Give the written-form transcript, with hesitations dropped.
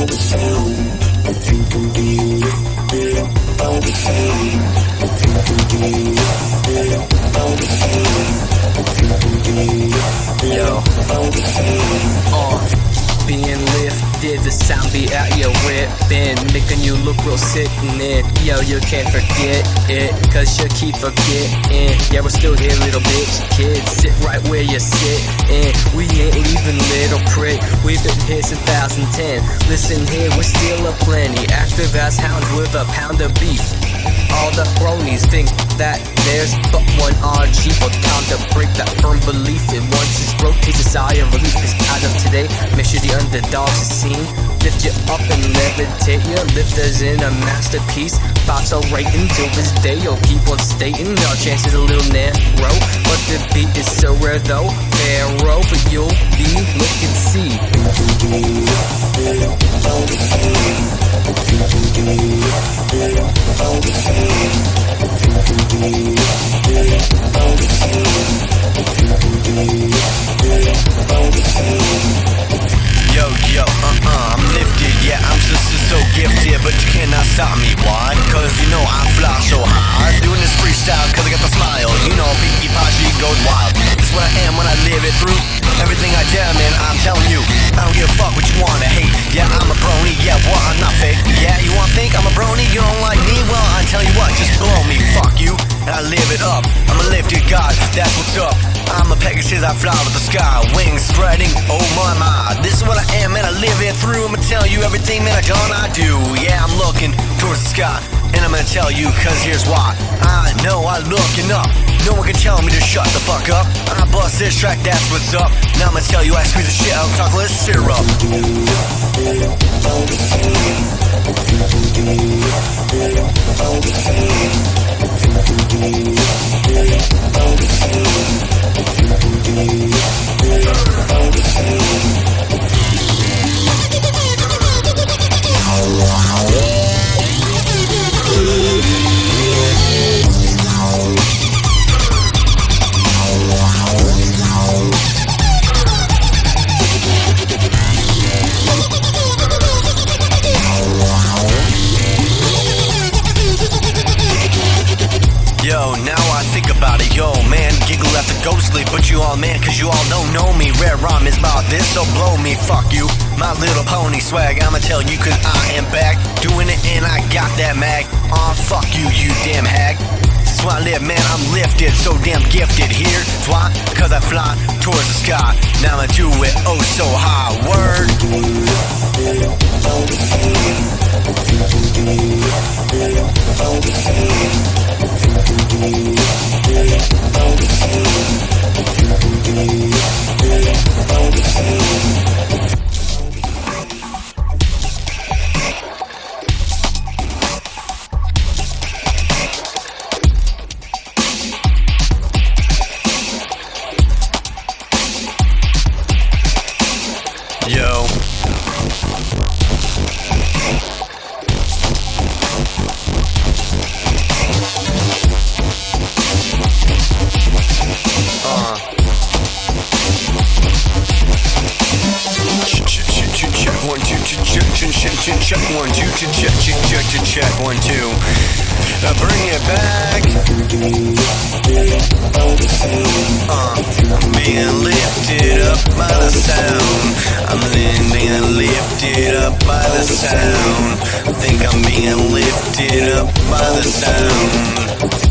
Being lifted, the sound be out your ripping, making you look real sickening. Yo, you can't forget it, cause you keep forgetting. Yeah, we're still here, little bitch kids, sit right where you sit. And we ain't leaving, little prick, we've been here since 2010. Listen here, we're still aplenty, active as hounds with a pound of beef. All the bronies think that there's but one RG, but time to break that firm belief. It once is broke, takes a sigh of relief. Cause out of today, make sure the underdogs are seen. Lift you up and levitate you, lift as in a masterpiece. Thoughts are right until this day, you'll keep on stating. Our chances a little narrow, but the beat is so rare though. Pharaoh, but you'll be look and see. Yo, I'm lifted, yeah, I'm so gifted, but you cannot stop me, why? Cause you know I fly so high. Doing this freestyle cause I got the smile, you know, Pinky Pachi goes wild. It's what I am when I live it through. Everything I tell, man, I'm telling you, I don't give a fuck what you wanna hate. Yeah, I'm a brony, yeah, what, I'm not fake. Yeah, you wanna think I'm a brony, you don't like me? Well, I tell you what, just blow me, fuck you. And I live it up, I'm a lifted god, that's what's up. I'm a Pegasus, I fly with the sky, wings spreading, oh my. This is what I am, man, I live it through. I'ma tell you everything, man, I do. Yeah, I'm looking towards the sky, and I'm gonna tell you, cause here's why. I know I'm looking up, no one can tell me to shut the fuck up. I bust this track, that's what's up. Now I'ma tell you, I squeeze the shit out of chocolate syrup. Yo, now I think about it, yo, man, giggle at the ghost sleep, but you all, man, cause you all don't know me. Rare rhyme is about this, so blow me, fuck you. My little pony swag, I'ma tell you cause I am back, doing it and I got that mag. Fuck you, you damn hag. That's why I live, man, I'm lifted, so damn gifted here. That's why, cause I fly towards the sky. Now I do it, oh so high, word. Yo. Check 1 2 check 1 2. Bring it back. I'm being lifted up by the sound. I'm being lifted up by the sound. I think I'm being lifted up by the sound.